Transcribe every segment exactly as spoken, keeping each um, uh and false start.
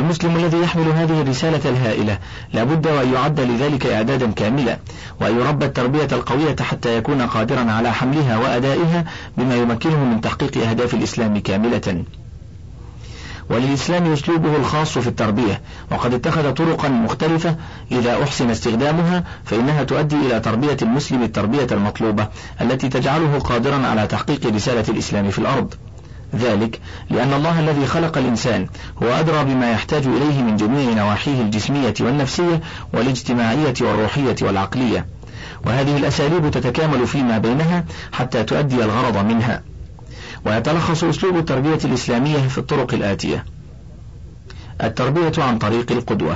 فالمسلم الذي يحمل هذه الرسالة الهائلة لا بد وأن يعد لذلك إعدادا كاملا، وأن يربى التربية القوية حتى يكون قادرا على حملها وأدائها بما يمكنه من تحقيق أهداف الإسلام كاملة. وللإسلام أسلوبه الخاص في التربية، وقد اتخذ طرقا مختلفة إذا أحسن استخدامها فإنها تؤدي إلى تربية المسلم التربية المطلوبة التي تجعله قادرا على تحقيق رسالة الإسلام في الأرض. ذلك لأن الله الذي خلق الإنسان هو أدرى بما يحتاج إليه من جميع نواحيه الجسمية والنفسية والاجتماعية والروحية والعقلية، وهذه الأساليب تتكامل فيما بينها حتى تؤدي الغرض منها. ويتلخص أسلوب التربية الإسلامية في الطرق الآتية: التربية عن طريق القدوة.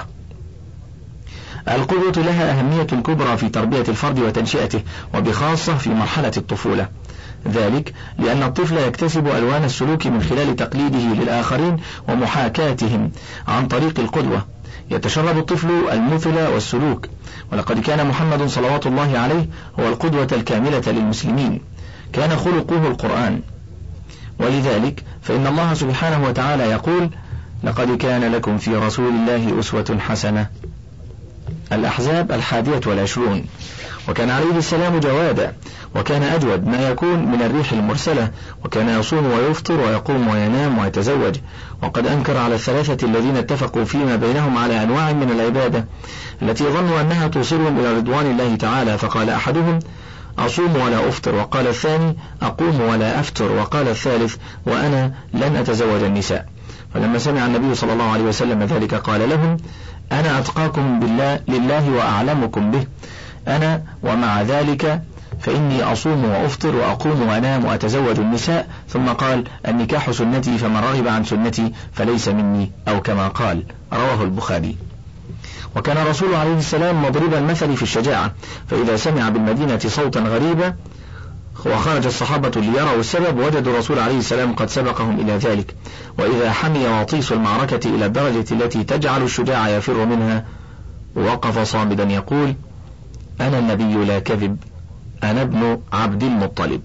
القدوة لها أهمية كبرى في تربية الفرد وتنشئته، وبخاصة في مرحلة الطفولة، ذلك لأن الطفل يكتسب ألوان السلوك من خلال تقليده للآخرين ومحاكاتهم عن طريق القدوة. يتشرب الطفل المثل والسلوك، ولقد كان محمد صلوات الله عليه هو القدوة الكاملة للمسلمين، كان خلقه القرآن. ولذلك فإن الله سبحانه وتعالى يقول: لقد كان لكم في رسول الله أسوة حسنة. الأحزاب الحادية والعشرون. وكان عليه السلام جوادا، وكان أجود ما يكون من الريح المرسلة، وكان يصوم ويفطر ويقوم وينام ويتزوج. وقد أنكر على الثلاثة الذين اتفقوا فيما بينهم على أنواع من العبادة التي ظنوا أنها توصلهم إلى رضوان الله تعالى، فقال أحدهم: أصوم ولا أفطر، وقال الثاني: أقوم ولا أفتر، وقال الثالث: وأنا لن أتزوج النساء. فلما سمع النبي صلى الله عليه وسلم ذلك قال لهم: أنا أتقاكم بالله لله وأعلمكم به، أنا ومع ذلك فإني أصوم وأفطر وأقوم وأنام وأتزوج النساء. ثم قال: النكاح سنتي، فمن رغب عن سنتي فليس مني، أو كما قال. رواه البخاري. وكان الرسول عليه السلام مضرب المثل في الشجاعة، فإذا سمع بالمدينة صوتا غريبا وخرج الصحابة ليروا السبب وجدوا الرسول عليه السلام قد سبقهم إلى ذلك. وإذا حمي وطيس المعركة إلى الدرجة التي تجعل الشجاع يفر منها وقف صامدا يقول: أنا النبي لا كذب، أنا ابن عبد المطلب.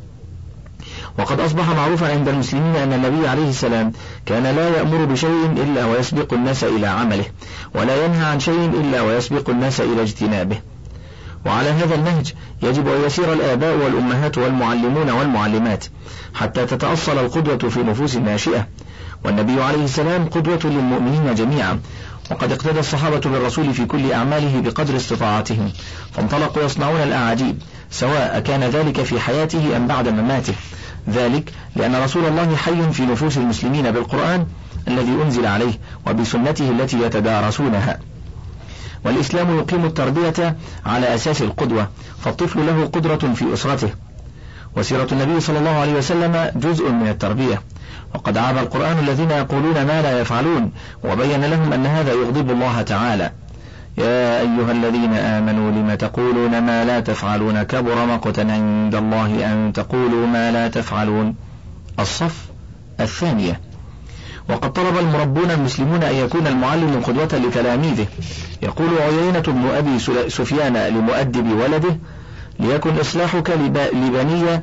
وقد أصبح معروفا عند المسلمين أن النبي عليه السلام كان لا يأمر بشيء إلا ويسبق الناس إلى عمله، ولا ينهى عن شيء إلا ويسبق الناس إلى اجتنابه. وعلى هذا النهج يجب أن يسير الآباء والأمهات والمعلمون والمعلمات حتى تتأصل القدوة في نفوس الناشئة. والنبي عليه السلام قدوة للمؤمنين جميعا، وقد اقتدى الصحابة بالرسول في كل أعماله بقدر استطاعتهم، فانطلقوا يصنعون الأعاجيب، سواء كان ذلك في حياته أم بعد مماته، ذلك لأن رسول الله حي في نفوس المسلمين بالقرآن الذي أنزل عليه وبسنته التي يتدارسونها. والإسلام يقيم التربية على أساس القدوة، فالطفل له قدرة في أسرته، وسيرة النبي صلى الله عليه وسلم جزء من التربية. وقد عاب القرآن الذين يقولون ما لا يفعلون، وبين لهم أن هذا يغضب الله تعالى: يا أيها الذين آمنوا لم تقولون ما لا تفعلون، كبر مقتا عند الله أن تقولوا ما لا تفعلون. الصف الثانية. وقد طلب المربون المسلمون أن يكون المعلم قدوة لتلاميذه. يقول عيينة بن أبي سفيان لمؤدب ولده: ليكن إصلاحك لبني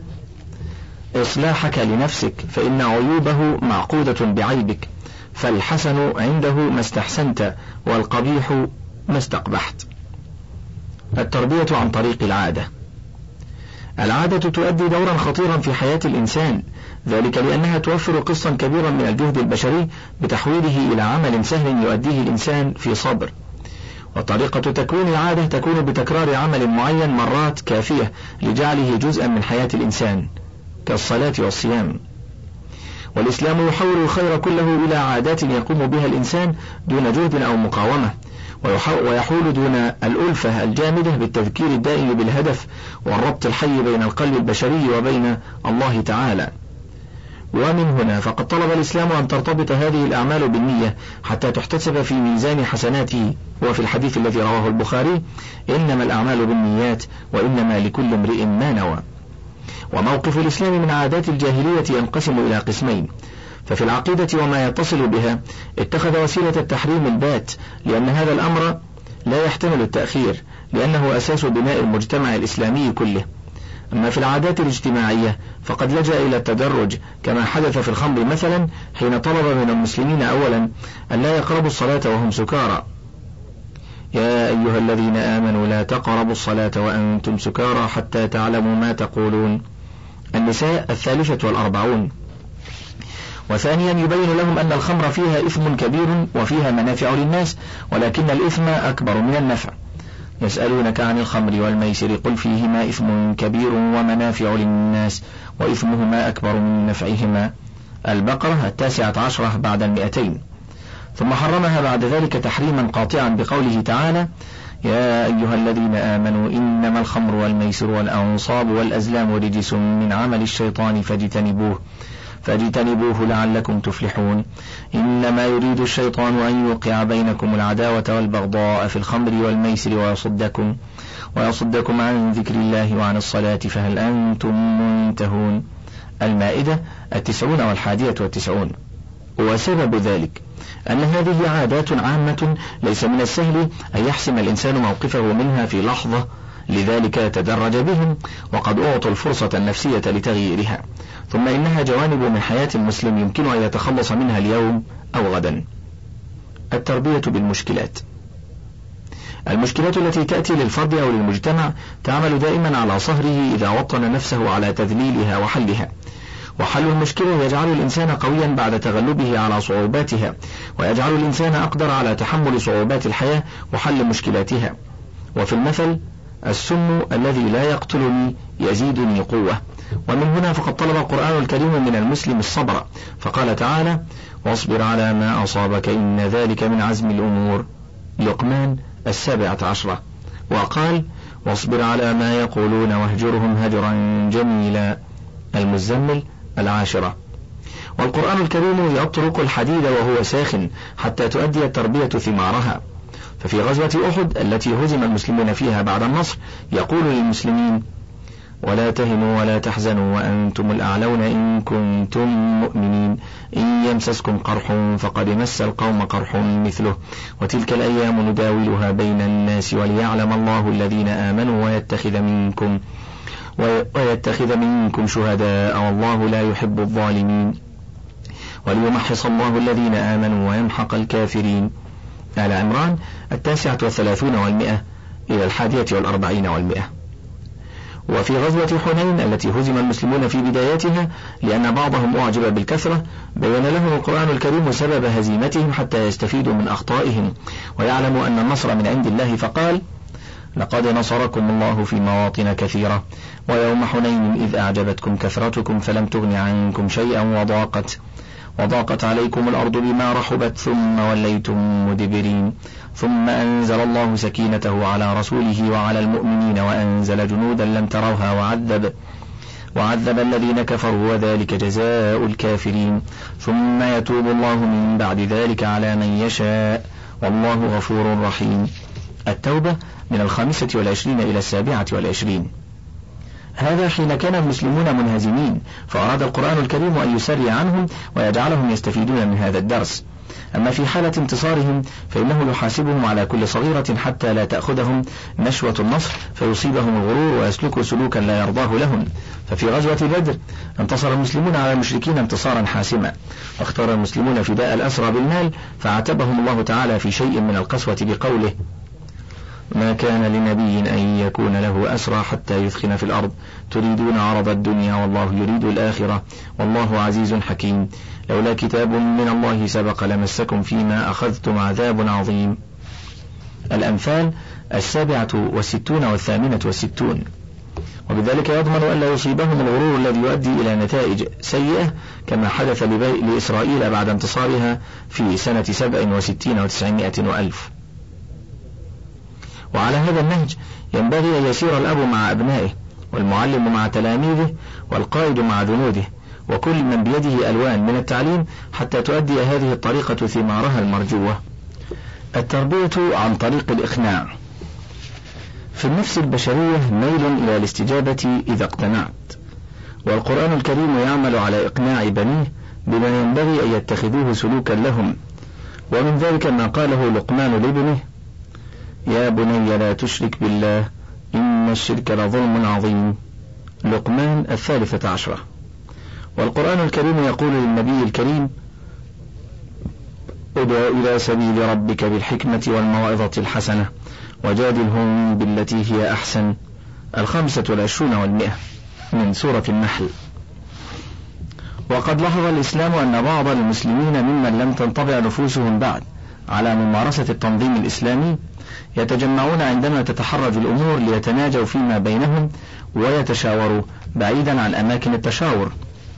إصلاحك لنفسك، فإن عيوبه معقودة بعيبك، فالحسن عنده ما استحسنت، والقبيح ما استقبحت. التربية عن طريق العادة. العادة تؤدي دورا خطيرا في حياة الإنسان، ذلك لأنها توفر قسطا كبيرا من الجهد البشري بتحويله إلى عمل سهل يؤديه الإنسان في صبر. وطريقة تكوين العادة تكون بتكرار عمل معين مرات كافية لجعله جزءا من حياة الإنسان، كالصلاة والصيام. والإسلام يحول الخير كله إلى عادات يقوم بها الإنسان دون جهد أو مقاومة، ويحول دون الألفة الجامدة بالتذكير الدائم بالهدف والربط الحي بين القلب البشري وبين الله تعالى. ومن هنا فقد طلب الإسلام أن ترتبط هذه الأعمال بالنية حتى تحتسب في ميزان حسناته. وفي الحديث الذي رواه البخاري: إنما الأعمال بالنيات وإنما لكل امرئ ما نوى. وموقف الإسلام من عادات الجاهلية ينقسم إلى قسمين: ففي العقيدة وما يتصل بها اتخذ وسيلة التحريم البات، لأن هذا الأمر لا يحتمل التأخير، لأنه أساس بناء المجتمع الإسلامي كله. أما في العادات الاجتماعية فقد لجأ إلى التدرج كما حدث في الخمر مثلا، حين طلب من المسلمين أولا أن لا يقربوا الصلاة وهم سكارى: يا أيها الذين آمنوا لا تقربوا الصلاة وأنتم سكارى حتى تعلموا ما تقولون. النساء الثالثة والأربعون. وثانيا يبين لهم أن الخمر فيها إثم كبير وفيها منافع للناس، ولكن الإثم أكبر من النفع. يسألونك عن الخمر والميسر قل فيهما إثم كبير ومنافع للناس وإثمهما أكبر من نفعهما. البقرة التاسعة عشرة بعد المئتين. ثم حرمها بعد ذلك تحريما قاطعا بقوله تعالى: يا أيها الذين آمنوا إنما الخمر والميسر والأنصاب والأزلام رجس من عمل الشيطان فاجتنبوه فاجتنبوه لعلكم تفلحون. إنما يريد الشيطان أن يوقع بينكم العداوة والبغضاء في الخمر والميسر ويصدكم ويصدكم عن ذكر الله وعن الصلاة فهل أنتم منتهون. المائدة التسعون والحادية والتسعون. وسبب ذلك أن هذه عادات عامة ليس من السهل أن يحسم الإنسان موقفه منها في لحظة، لذلك تدرج بهم وقد أعطوا الفرصة النفسية لتغييرها. ثم إنها جوانب من حياة المسلم يمكن أن يتخلص منها اليوم أو غدا. التربية بالمشكلات. المشكلات التي تأتي للفرد أو للمجتمع تعمل دائما على صهره إذا وطن نفسه على تذليلها وحلها. وحل المشكلة يجعل الإنسان قويا بعد تغلبه على صعوباتها، ويجعل الإنسان أقدر على تحمل صعوبات الحياة وحل مشكلاتها. وفي المثل: السم الذي لا يقتلني يزيدني قوة. ومن هنا فقد طلب القرآن الكريم من المسلم الصبر، فقال تعالى: واصبر على ما أصابك إن ذلك من عزم الأمور. لقمان السابعة عشرة. وقال: واصبر على ما يقولون واهجرهم هجرا جميلا. المزمل العاشرة. والقرآن الكريم يطرق الحديد وهو ساخن حتى تؤدي التربية ثمارها. ففي غزوة أحد التي هزم المسلمون فيها بعد النصر يقول للمسلمين: ولا تهنوا ولا تحزنوا وأنتم الأعلون إن كنتم مؤمنين إن يمسسكم قرح فقد مس القوم قرح مثله وتلك الأيام نداولها بين الناس وليعلم الله الذين آمنوا ويتخذ منكم ويتخذ منكم شهداء والله لا يحب الظالمين وليمحص الله الذين آمنوا ويمحق الكافرين. آل عمران التاسعة والثلاثون والمئة إلى الحادية والأربعين والمئة. وفي غزوة حنين التي هزم المسلمون في بدايتها لأن بعضهم أعجب بالكثرة بين لهم القرآن الكريم سبب هزيمتهم حتى يستفيدوا من أخطائهم ويعلموا أن النصر من عند الله، فقال: لقد نصركم الله في مواطن كثيرة ويوم حنين إذ أعجبتكم كثرتكم فلم تغن عنكم شيئا وضاقت وضاقت عليكم الأرض بما رحبت ثم وليتم مدبرين ثم أنزل الله سكينته على رسوله وعلى المؤمنين وأنزل جنودا لم تروها وعذب وعذب الذين كفروا وذلك جزاء الكافرين ثم يتوب الله من بعد ذلك على من يشاء والله غفور رحيم. التوبة من الخامسة والعشرين إلى السابعة والعشرين. هذا حين كان المسلمون منهزمين، فأراد القرآن الكريم أن يسري عنهم ويجعلهم يستفيدون من هذا الدرس. أما في حالة انتصارهم فإنه يحاسبهم على كل صغيرة حتى لا تأخذهم نشوة النصر فيصيبهم الغرور ويسلكوا سلوكا لا يرضاه لهم. ففي غزوة بدر انتصر المسلمون على المشركين انتصارا حاسما، واختار المسلمون فداء الأسرى بالمال، فعاتبهم الله تعالى في شيء من القسوة بقوله: ما كان لنبي أن يكون له أسرى حتى يثخن في الأرض تريدون عرض الدنيا والله يريد الآخرة والله عزيز حكيم لولا كتاب من الله سبق لمسكم فيما أخذتم عذاب عظيم. الأنفال السابعة والستون والثامنة والستون. وبذلك يضمن أن لا يصيبهم الغرور الذي يؤدي إلى نتائج سيئة كما حدث لإسرائيل بعد انتصارها في سنة سبع وستين وتسعمائة وألف. وعلى هذا النهج ينبغي أن يسير الأب مع أبنائه والمعلم مع تلاميذه والقائد مع جنوده وكل من بيده ألوان من التعليم حتى تؤدي هذه الطريقة ثمارها المرجوة. التربية عن طريق الإقناع. في النفس البشرية ميل إلى الاستجابة إذا اقتنعت، والقرآن الكريم يعمل على إقناع بنيه بما ينبغي أن يتخذوه سلوكا لهم، ومن ذلك ما قاله لقمان لابنه: يا بني لا تشرك بالله إن الشرك لظلم عظيم. لقمان الثالثة عشرة. والقرآن الكريم يقول للنبي الكريم: ادع إلى سبيل ربك بالحكمة والموعظة الحسنة وجادلهم بالتي هي أحسن. الخامسة والعشرون والمئة من سورة النحل. وقد لاحظ الإسلام أن بعض المسلمين ممن لم تنطبع نفوسهم بعد على ممارسة التنظيم الإسلامي يتجمعون عندما تتحرج الأمور ليتناجوا فيما بينهم ويتشاوروا بعيدا عن أماكن التشاور،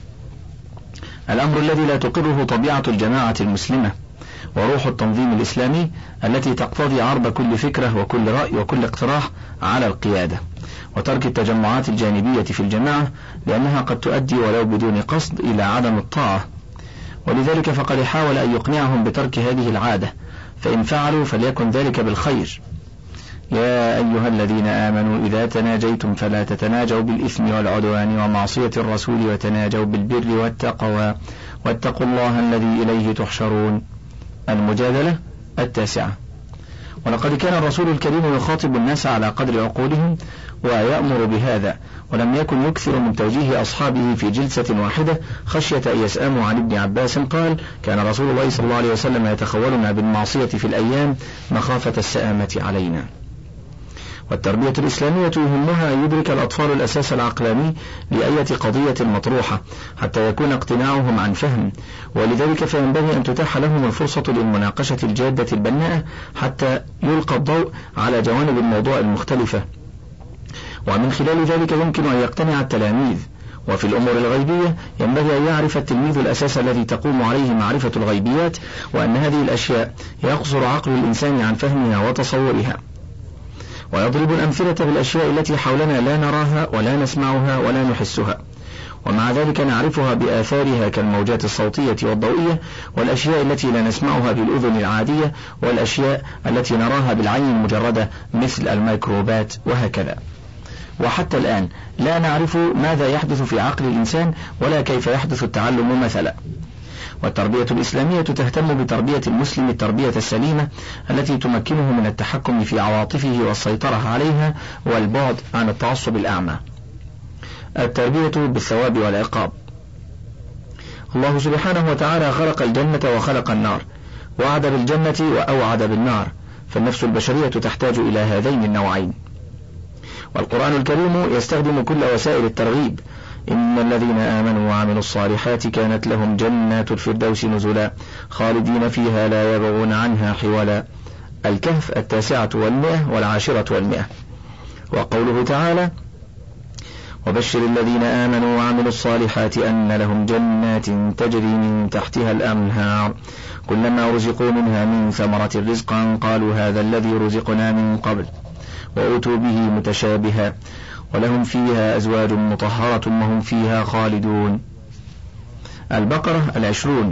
الأمر الذي لا تقره طبيعة الجماعة المسلمة وروح التنظيم الإسلامي التي تقتضي عرض كل فكرة وكل رأي وكل اقتراح على القيادة، وترك التجمعات الجانبية في الجماعة لأنها قد تؤدي ولو بدون قصد إلى عدم الطاعة. ولذلك فقد حاول أن يقنعهم بترك هذه العادة، فإن فعلوا فليكن ذلك بالخير. يا أيها الذين آمنوا إذا تناجيتم فلا تتناجوا بالإثم والعدوان ومعصية الرسول وتناجوا بالبر والتقوى واتقوا الله الذي إليه تحشرون. المجادلة التاسعة. ولقد كان الرسول الكريم يخاطب الناس على قدر عقولهم ويأمر بهذا، ولم يكن يكثر من توجيه أصحابه في جلسة واحدة خشية أن يسأموا. عن ابن عباس قال: كان رسول الله صلى الله عليه وسلم يتخولنا بالمعصية في الأيام مخافة السآمة علينا. والتربية الإسلامية يهمها أن يدرك الأطفال الأساس العقلاني لأية قضية مطروحة حتى يكون اقتناعهم عن فهم، ولذلك فينبغي أن تتاح لهم الفرصة للمناقشة الجادة البناءة حتى يلقى الضوء على جوانب الموضوع المختلفة، ومن خلال ذلك يمكن أن يقتنع التلاميذ. وفي الأمور الغيبية ينبغي أن يعرف التلميذ الأساس الذي تقوم عليه معرفة الغيبيات، وأن هذه الأشياء يقصر عقل الإنسان عن فهمها وتصورها، ويضرب الأمثلة بالأشياء التي حولنا لا نراها ولا نسمعها ولا نحسها، ومع ذلك نعرفها بآثارها كالموجات الصوتية والضوئية، والأشياء التي لا نسمعها بالأذن العادية، والأشياء التي نراها بالعين المجردة مثل الميكروبات وهكذا. وحتى الآن لا نعرف ماذا يحدث في عقل الإنسان ولا كيف يحدث التعلم مثلا. والتربية الإسلامية تهتم بتربية المسلم التربية السليمة التي تمكنه من التحكم في عواطفه والسيطرة عليها والبعد عن التعصب الأعمى. التربية بالثواب والعقاب. الله سبحانه وتعالى خلق الجنة وخلق النار، وعد بالجنة وأوعد بالنار، فالنفس البشرية تحتاج إلى هذين النوعين. والقرآن الكريم يستخدم كل وسائل الترغيب: إن الذين آمنوا وعملوا الصالحات كانت لهم جنات الفردوس نزلا خالدين فيها لا يبغون عنها حولا. الكهف التاسعة والمئة والعاشرة والمئة. وقوله تعالى: وبشر الذين آمنوا وعملوا الصالحات أن لهم جنات تجري من تحتها الأنهار كلما رزقوا منها من ثمرة رزقا قالوا هذا الذي رزقنا من قبل وأتوا به متشابها ولهم فيها أزواج مطهرة وهم فيها خالدون. البقرة العشرون.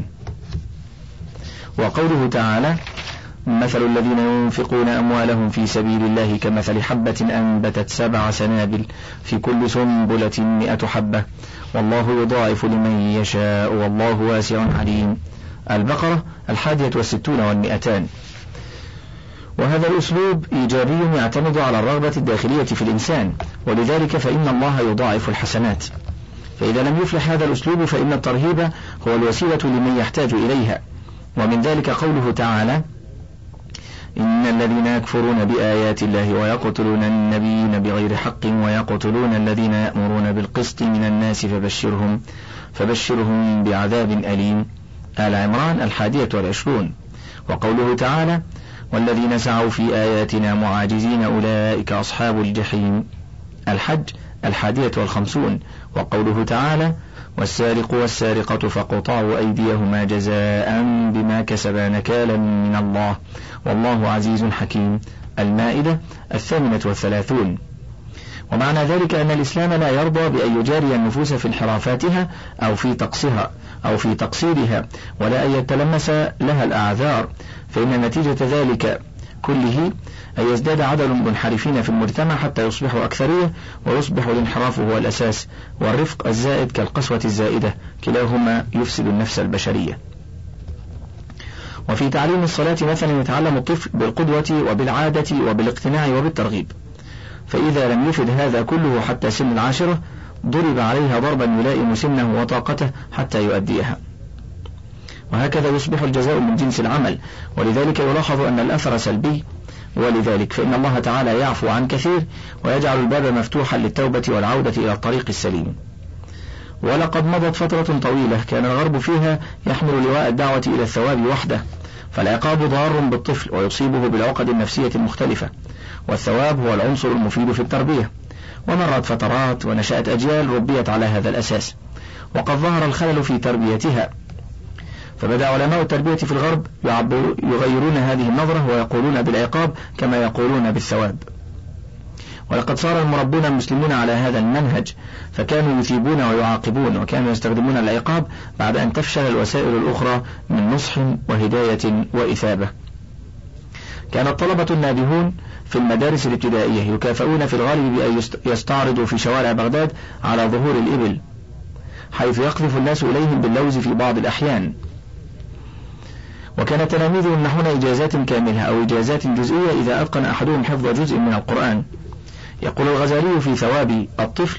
وقوله تعالى: مثل الذين ينفقون أموالهم في سبيل الله كمثل حبة أنبتت سبع سنابل في كل سنبلة مئة حبة والله يضاعف لمن يشاء والله واسع عليم. البقرة الحادية والستون والمئتان. وهذا الأسلوب إيجابي يعتمد على الرغبة الداخلية في الإنسان، ولذلك فإن الله يضاعف الحسنات. فإذا لم يفلح هذا الأسلوب فإن الترهيب هو الوسيلة لمن يحتاج إليها. ومن ذلك قوله تعالى: إن الذين يكفرون بآيات الله ويقتلون النبيين بغير حق ويقتلون الذين يأمرون بالقسط من الناس فبشرهم فبشرهم بعذاب أليم. آل عمران الحادية والعشرون. وقوله تعالى: والذين سعوا في آياتنا معاجزين أولئك أصحاب الجحيم. الحج الحادية والخمسون. وقوله تعالى: والسارق والسارقة فاقطعوا أيديهما جزاء بما كسبا نكالا من الله والله عزيز حكيم. المائدة الثامنة والثلاثون. ومعنى ذلك أن الإسلام لا يرضى بأن يجاري النفوس في انحرافاتها أو في تقصها أو في تقصيرها، ولا أن يتلمس لها الأعذار، فإن نتيجة ذلك كله أن يزداد عدد المنحرفين في المجتمع حتى يصبحوا أكثرية، ويصبح الانحراف هو الأساس، والرفق الزائد كالقسوة الزائدة، كلاهما يفسد النفس البشرية. وفي تعليم الصلاة مثلا يتعلم الطفل بالقدوة وبالعادة وبالاقتناع وبالترغيب، فإذا لم يفد هذا كله حتى سن العاشرة ضرب عليها ضربا يلائم سنه وطاقته حتى يؤديها. وهكذا يصبح الجزاء من جنس العمل، ولذلك يلاحظ أن الأثر سلبي، ولذلك فإن الله تعالى يعفو عن كثير ويجعل الباب مفتوحا للتوبة والعودة إلى الطريق السليم. ولقد مضت فترة طويلة كان الغرب فيها يحمل لواء الدعوة إلى الثواب وحده، فالعقاب ضار بالطفل ويصيبه بالعقد النفسية المختلفة، والثواب هو العنصر المفيد في التربية. ومرت فترات ونشأت أجيال ربيت على هذا الأساس، وقد ظهر الخلل في تربيتها، فبدأ علماء التربية في الغرب يغيرون هذه النظرة ويقولون بالعقاب كما يقولون بالثواب. ولقد صار المربون المسلمون على هذا المنهج، فكانوا يثيبون ويعاقبون، وكانوا يستخدمون العقاب بعد أن تفشل الوسائل الأخرى من نصح وهداية وإثابة. كان الطلبة النابهون في المدارس الابتدائية يكافئون في الغالب بأن يستعرضوا في شوارع بغداد على ظهور الإبل، حيث يقذف الناس إليهم باللوز في بعض الأحيان. وكان التلاميذ يمنحون إجازات كاملة أو إجازات جزئية إذا أتقن أحدهم حفظ جزء من القرآن. يقول الغزالي في ثواب الطفل: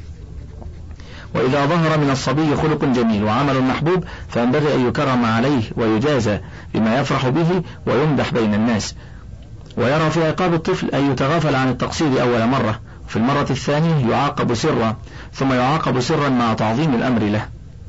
وإذا ظهر من الصبي خلق جميل وعمل محبوب فينبغي أن يكرم عليه ويجازى بما يفرح به ويمدح بين الناس. ويرى في عقاب الطفل أن يتغافل عن التقصير أول مرة، وفي المرة الثانية يعاقب سرا، ثم يعاقب سرا مع تعظيم الأمر له.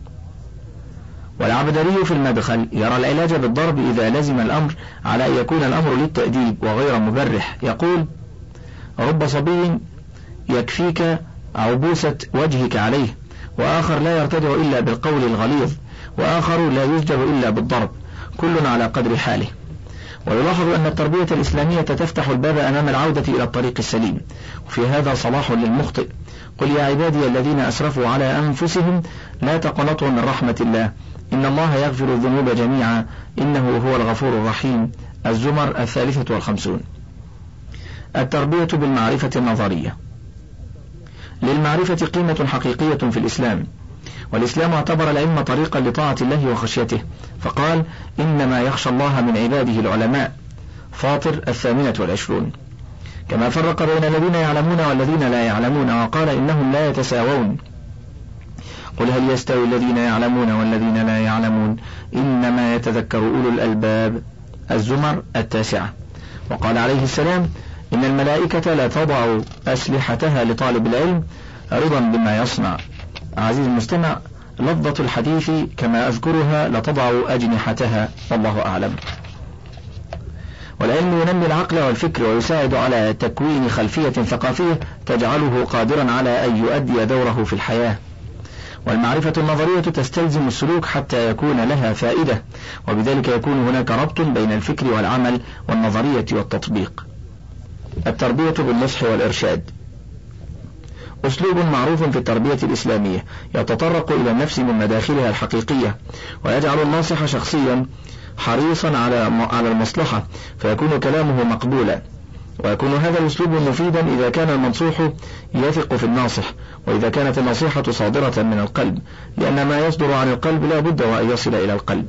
والعبدري في المدخل يرى العلاج بالضرب إذا لزم الأمر على أن يكون الأمر للتأديب وغير مبرح. يقول: رب صبي يكفيك عبوسة وجهك عليه، وآخر لا يرتدع إلا بالقول الغليظ، وآخر لا يزجر إلا بالضرب، كل على قدر حاله. ويلاحظ أن التربية الإسلامية تفتح الباب أمام العودة إلى الطريق السليم، وفي هذا صلاح للمخطئ. قل يا عبادي الذين أسرفوا على أنفسهم لا تقنطوا من رحمة الله إن الله يغفر الذنوب جميعا إنه هو الغفور الرحيم. الزمر الثالثة والخمسون. التربية بالمعرفة النظرية. للمعرفة قيمة حقيقية في الإسلام، والإسلام اعتبر العلم طريقا لطاعة الله وخشيته، فقال: إنما يخشى الله من عباده العلماء. فاطر الثامنة والعشرون. كما فرق بين الذين يعلمون والذين لا يعلمون، وقال: إنهم لا يتساوون. قل هل يستوي الذين يعلمون والذين لا يعلمون إنما يتذكر أولو الألباب. الزمر التاسعة. وقال عليه السلام: إن الملائكة لا تضع أسلحتها لطالب العلم رضا بما يصنع. عزيز المستمع، لفظة الحديث كما أذكرها لتضع أجنحتها، والله أعلم. والعلم ينمي العقل والفكر ويساعد على تكوين خلفية ثقافية تجعله قادرا على أن يؤدي دوره في الحياة. والمعرفة النظرية تستلزم السلوك حتى يكون لها فائدة، وبذلك يكون هناك ربط بين الفكر والعمل والنظرية والتطبيق. التربية بالنصح والإرشاد. أسلوب معروف في التربية الإسلامية يتطرق إلى النفس من مداخلها الحقيقية، ويجعل الناصح شخصيا حريصا على على المصلحة، فيكون كلامه مقبولا. ويكون هذا الأسلوب مفيدا إذا كان المنصوح يثق في الناصح، وإذا كانت النصيحة صادرة من القلب، لأن ما يصدر عن القلب لا بد وأن يصل إلى القلب.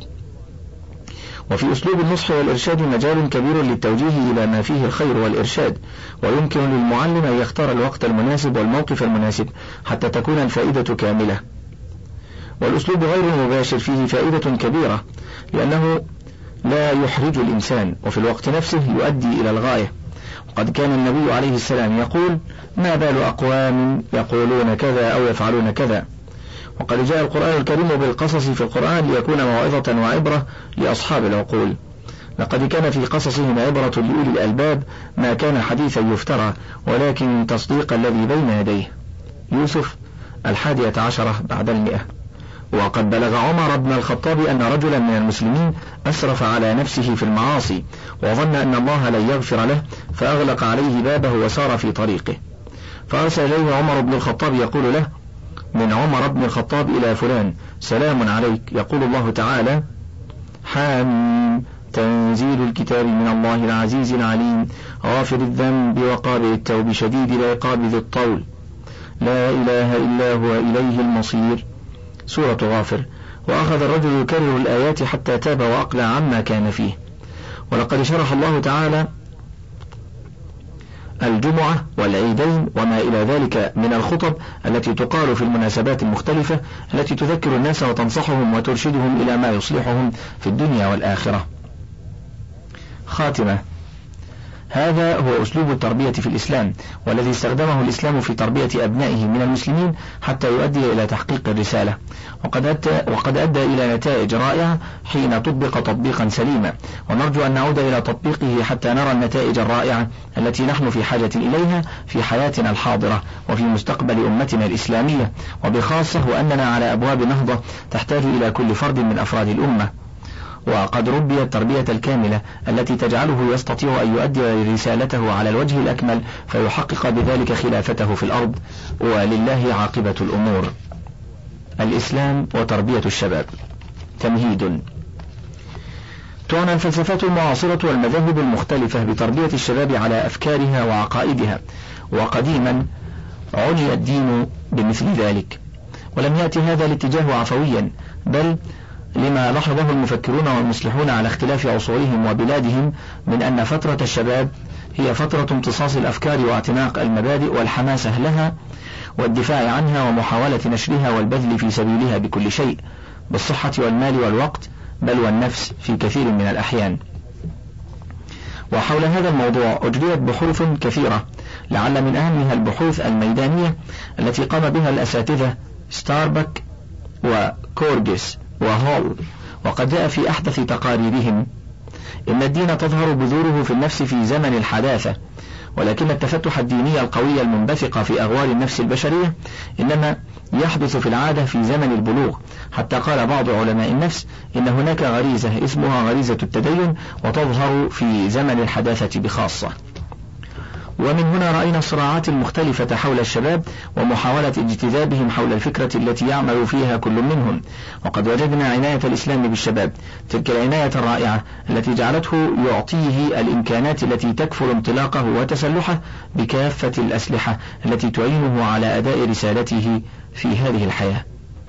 وفي أسلوب النصح والإرشاد مجال كبير للتوجيه إلى ما فيه الخير والإرشاد، ويمكن للمعلم أن يختار الوقت المناسب والموقف المناسب حتى تكون الفائدة كاملة. والأسلوب غير المباشر فيه فائدة كبيرة، لأنه لا يحرج الإنسان، وفي الوقت نفسه يؤدي إلى الغاية. وقد كان النبي عليه السلام يقول: ما بال أقوام يقولون كذا أو يفعلون كذا. وقد جاء القرآن الكريم بالقصص في القرآن ليكون موعظة وعبرة لأصحاب العقول. لقد كان في قصصهم عبرة لأولي الألباب، ما كان حديثا يفترى، ولكن تصديق الذي بين يديه. يوسف الحادية عشرة بعد المئة. وقد بلغ عمر بن الخطاب أن رجلا من المسلمين أسرف على نفسه في المعاصي، وظن أن الله لن يغفر له، فأغلق عليه بابه وسار في طريقه، فأرسل إليه عمر بن الخطاب يقول له: من عمر بن الخطاب إلى فلان، سلام عليك، يقول الله تعالى: حام تنزيل الكتاب من الله العزيز العليم غافر الذنب وقابل التوب شديد العقاب ذي الطول لا إله إلا هو إليه المصير. سورة غافر. وأخذ الرجل يكرر الآيات حتى تاب وأقلع عما كان فيه. ولقد شرح الله تعالى الجمعة والعيدين وما إلى ذلك من الخطب التي تقال في المناسبات المختلفة التي تذكر الناس وتنصحهم وترشدهم إلى ما يصلحهم في الدنيا والآخرة. خاتمة. هذا هو أسلوب التربية في الإسلام، والذي استخدمه الإسلام في تربية أبنائه من المسلمين حتى يؤدي إلى تحقيق الرسالة، وقد أدى, وقد أدى إلى نتائج رائعة حين تطبق تطبيقا سليما، ونرجو أن نعود إلى تطبيقه حتى نرى النتائج الرائعة التي نحن في حاجة إليها في حياتنا الحاضرة وفي مستقبل أمتنا الإسلامية، وبخاصة وأننا على أبواب نهضة تحتاج إلى كل فرد من أفراد الأمة، وقد ربي التربية الكاملة التي تجعله يستطيع أن يؤدي رسالته على الوجه الأكمل فيحقق بذلك خلافته في الأرض، ولله عاقبة الأمور. الإسلام وتربية الشباب. تمهيد. تعنى الفلسفات المعاصرة والمذاهب المختلفة بتربية الشباب على أفكارها وعقائدها، وقديما عني الدين بمثل ذلك، ولم يأتي هذا الاتجاه عفويا، بل لما لاحظه المفكرون والمصلحون على اختلاف عصورهم وبلادهم من أن فترة الشباب هي فترة امتصاص الأفكار واعتناق المبادئ والحماسة لها والدفاع عنها ومحاولة نشرها والبذل في سبيلها بكل شيء، بالصحة والمال والوقت، بل والنفس في كثير من الأحيان. وحول هذا الموضوع أجريت بحوث كثيرة، لعل من أهمها البحوث الميدانية التي قام بها الأساتذة ستاربك وكورجس وهول، وقد جاء في أحدث تقاريرهم إن الدين تظهر بذوره في النفس في زمن الحداثة، ولكن التفتح الديني القوي المنبثق في أغوار النفس البشرية إنما يحدث في العادة في زمن البلوغ، حتى قال بعض علماء النفس إن هناك غريزة اسمها غريزة التدين وتظهر في زمن الحداثة بخاصة. ومن هنا رأينا الصراعات المختلفة حول الشباب ومحاولة اجتذابهم حول الفكرة التي يعمل فيها كل منهم، وقد وجدنا عناية الإسلام بالشباب، تلك العناية الرائعة التي جعلته يعطيه الإمكانات التي تكفل انطلاقه وتسلحه بكافة الأسلحة التي تعينه على أداء رسالته في هذه الحياة،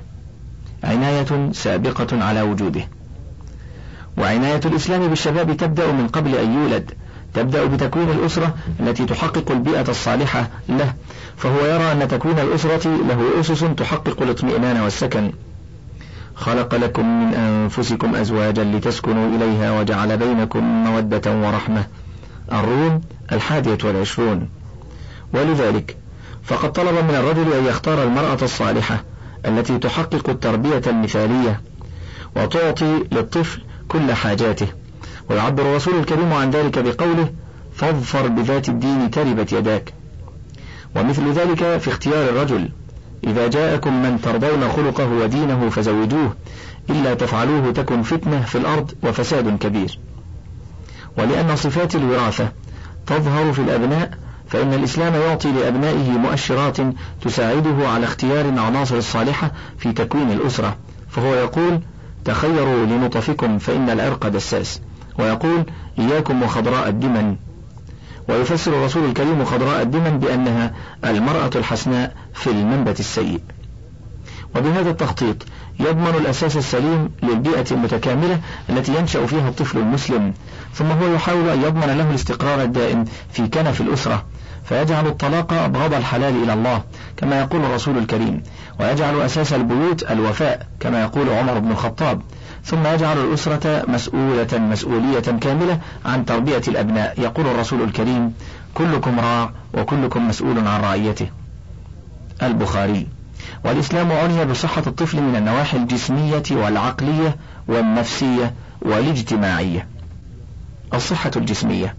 عناية سابقة على وجوده. وعناية الإسلام بالشباب تبدأ من قبل أن يولد، تبدأ بتكوين الأسرة التي تحقق البيئة الصالحة له، فهو يرى أن تكوين الأسرة له أسس تحقق الاطمئنان والسكن. خلق لكم من أنفسكم أزواجا لتسكنوا إليها وجعل بينكم مودة ورحمة. الروم الحادية والعشرون. ولذلك فقد طلب من الرجل أن يختار المرأة الصالحة التي تحقق التربية المثالية وتعطي للطفل كل حاجاته، ويعبر الرسول الكريم عن ذلك بقوله: فاظفر بذات الدين تربت يداك. ومثل ذلك في اختيار الرجل: إذا جاءكم من ترضون خلقه ودينه فزوجوه، إلا تفعلوه تكن فتنة في الأرض وفساد كبير. ولأن صفات الوراثة تظهر في الأبناء، فإن الإسلام يعطي لأبنائه مؤشرات تساعده على اختيار العناصر الصالحة في تكوين الأسرة، فهو يقول: تخيروا لنطفكم فإن العرق دساس، ويقول: إياكم وخضراء الدمن. ويفسر الرسول الكريم خضراء الدمن بأنها المرأة الحسناء في المنبت السيء. وبهذا التخطيط يضمن الأساس السليم للبيئة المتكاملة التي ينشأ فيها الطفل المسلم، ثم هو يحاول أن يضمن له الاستقرار الدائم في كنف الأسرة، فيجعل الطلاق أبغض الحلال إلى الله كما يقول الرسول الكريم، ويجعل أساس البيوت الوفاء كما يقول عمر بن الخطاب، ثم يجعل الأسرة مسؤولة مسؤولية كاملة عن تربية الأبناء، يقول الرسول الكريم: كلكم راع وكلكم مسؤول عن رعيته. البخاري. والإسلام عني بصحة الطفل من النواحي الجسمية والعقلية والنفسية والاجتماعية. الصحة الجسمية: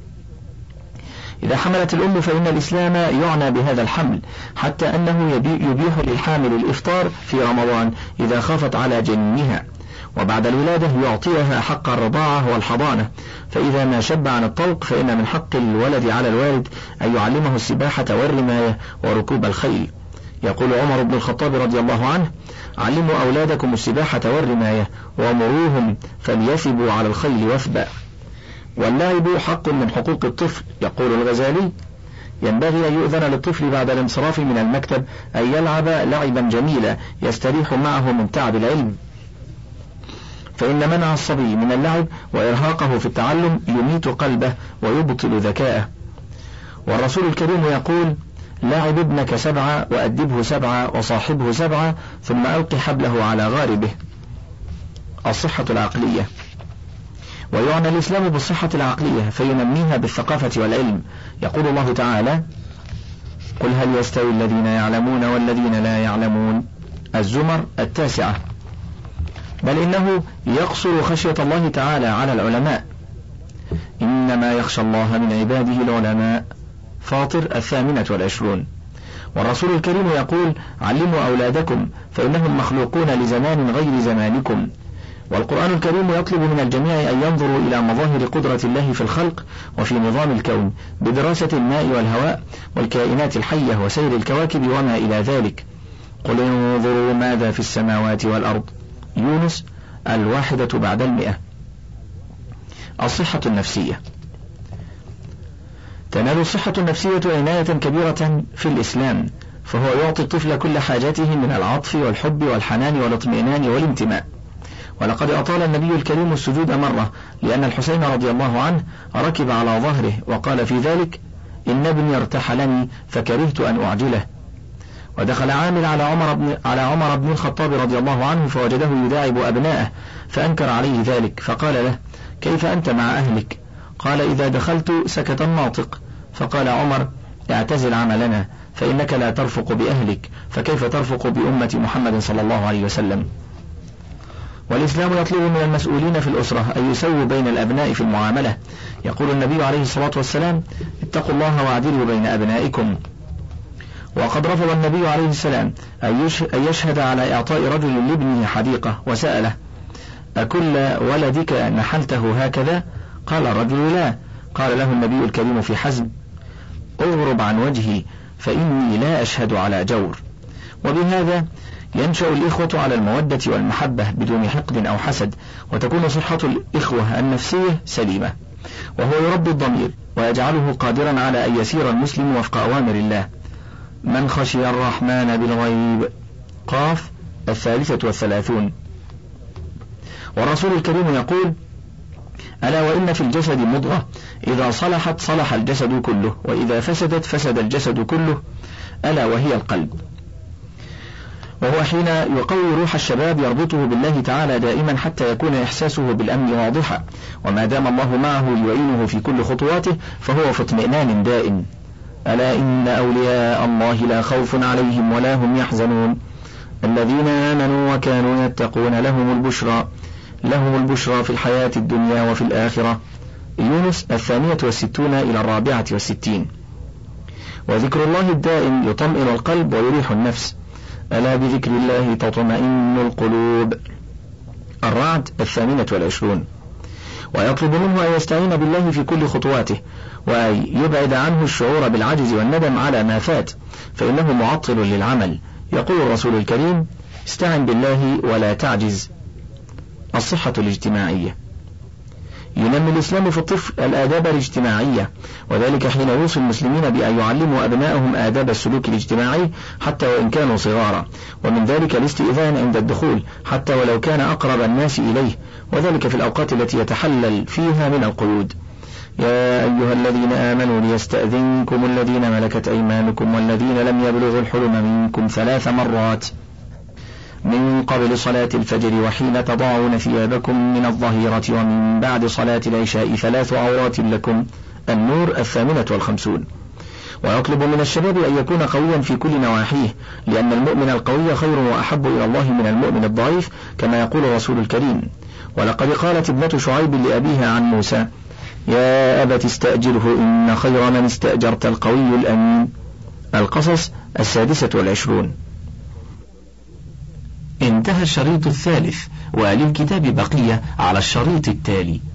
إذا حملت الأم فإن الإسلام يعنى بهذا الحمل، حتى أنه يبيح للحامل الإفطار في رمضان إذا خافت على جنينها، وبعد الولادة يعطيها حق الرضاعة والحضانة، فإذا ما شب عن الطلق فإن من حق الولد على الوالد أن يعلمه السباحة والرماية وركوب الخيل. يقول عمر بن الخطاب رضي الله عنه: علموا أولادكم السباحة والرماية ومروهم فليثبوا على الخيل وثبا. واللعب حق من حقوق الطفل. يقول الغزالي: ينبغي أن يؤذن للطفل بعد الانصراف من المكتب أن يلعب لعبا جميلا يستريح معه من تعب العلم، فإن منع الصبي من اللعب وإرهاقه في التعلم يميت قلبه ويبطل ذكاءه. والرسول الكريم يقول: لاعب ابنك سبعة وأدبه سبعة وصاحبه سبعة ثم ألق حبله على غاربه. الصحة العقلية. ويعنى الإسلام بالصحة العقلية فينميها بالثقافة والعلم. يقول الله تعالى: قل هل يستوي الذين يعلمون والذين لا يعلمون. الزمر التاسعة. بل إنه يقصر خشية الله تعالى على العلماء، إنما يخشى الله من عباده العلماء. فاطر الثامنة والعشرون. والرسول الكريم يقول: علموا أولادكم فإنهم مخلوقون لزمان غير زمانكم. والقرآن الكريم يطلب من الجميع أن ينظروا إلى مظاهر قدرة الله في الخلق وفي نظام الكون بدراسة الماء والهواء والكائنات الحية وسير الكواكب وما إلى ذلك. قل انظروا ماذا في السماوات والأرض. يونس الواحدة بعد المئة. الصحة النفسية. تنال الصحة النفسية عناية كبيرة في الإسلام، فهو يعطي الطفل كل حاجاته من العطف والحب والحنان والاطمئنان والانتماء. ولقد أطال النبي الكريم السجود مرة لأن الحسين رضي الله عنه ركب على ظهره وقال في ذلك: إن ابني ارتحلني فكرهت أن أعجله. ودخل عامل على عمر بن على عمر بن الخطاب رضي الله عنه فوجده يداعب أبناءه فأنكر عليه ذلك، فقال له: كيف أنت مع أهلك؟ قال: إذا دخلت سكت الناطق. فقال عمر: اعتزل عملنا فإنك لا ترفق بأهلك، فكيف ترفق بأمة محمد صلى الله عليه وسلم؟ والإسلام يطلب من المسؤولين في الأسرة أن يسووا بين الأبناء في المعاملة. يقول النبي عليه الصلاة والسلام: اتقوا الله واعدلوا بين أبنائكم. وقد رفض النبي عليه السلام أن يشهد على إعطاء رجل لابنه حديقة وسأله: أكل ولدك نحلته هكذا؟ قال الرجل: لا. قال له النبي الكريم في حزم: اغرب عن وجهي فإني لا أشهد على جور. وبهذا ينشأ الإخوة على المودة والمحبة بدون حقد أو حسد، وتكون صحة الإخوة النفسية سليمة، وهو يربي الضمير ويجعله قادرا على أن يسير المسلم وفق أوامر الله. من خشي الرحمن بالغيب. قاف الثالثة والثلاثون. والرسول الكريم يقول: ألا وإن في الجسد مضغة إذا صلحت صلح الجسد كله، وإذا فسدت فسد الجسد كله، ألا وهي القلب. وهو حين يقوي روح الشباب يربطه بالله تعالى دائما حتى يكون إحساسه بالأمن واضحا، وما دام الله معه يعينه في كل خطواته فهو في اطمئنان دائم. ألا إن أولياء الله لا خوف عليهم ولا هم يحزنون الذين آمنوا وكانوا يتقون لهم البشرى لهم البشرى في الحياة الدنيا وفي الآخرة. يونس الثانية والستون إلى الرابعة والستين. وذكر الله الدائم يطمئن القلب ويريح النفس. ألا بذكر الله تطمئن القلوب. الرعد الثامنة والعشرون. ويطلب منه أن يستعين بالله في كل خطواته، وأن يبعد عنه الشعور بالعجز والندم على ما فات، فإنه معطل للعمل. يقول الرسول الكريم: استعن بالله ولا تعجز. الصحة الاجتماعية. ينمي الإسلام في الطفل الآداب الاجتماعية، وذلك حين يوصي المسلمين بأن يعلموا أبنائهم آداب السلوك الاجتماعي حتى وإن كانوا صغارا، ومن ذلك الاستئذان عند الدخول حتى ولو كان أقرب الناس إليه، وذلك في الأوقات التي يتحلل فيها من القيود. يا أيها الذين آمنوا ليستأذنكم الذين ملكت أيمانكم والذين لم يبلغوا الحلم منكم ثلاث مرات من قبل صلاة الفجر وحين تضعون ثيابكم من الظهيرة ومن بعد صلاة العشاء ثلاث عورات لكم. النور الثامنة والخمسون. ويطلب من الشباب أن يكون قويا في كل نواحيه، لأن المؤمن القوي خير وأحب إلى الله من المؤمن الضعيف، كما يقول الرسول الكريم: ولقد قالت ابنة شعيب لأبيها عن موسى: يا أبت استأجره إن خير من استأجرت القوي الأمين. القصص السادسة والعشرون. انتهى الشريط الثالث، وللكتاب بقية على الشريط التالي.